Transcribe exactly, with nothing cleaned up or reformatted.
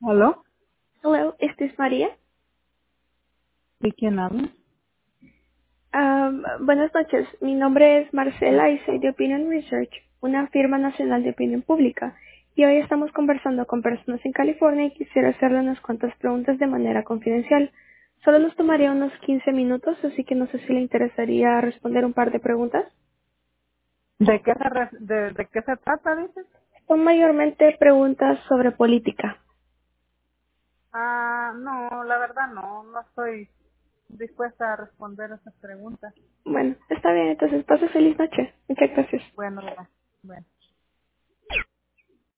¿Aló? Hello, ¿esta es María? ¿Y quién habla? Um, buenas noches, mi nombre es Marcela y soy de Opinion Research, una firma nacional de opinión pública. Y hoy estamos conversando con personas en California y quisiera hacerle unas cuantas preguntas de manera confidencial. Solo nos tomaría unos quince minutos, así que no sé si le interesaría responder un par de preguntas. ¿De qué se, re- de, de qué se trata, dices? Son mayormente preguntas sobre política. Ah, no, la verdad no, no estoy dispuesta a responder esas preguntas. Bueno, está bien, entonces pase feliz noche. Muchas gracias. Bueno, ya, bueno.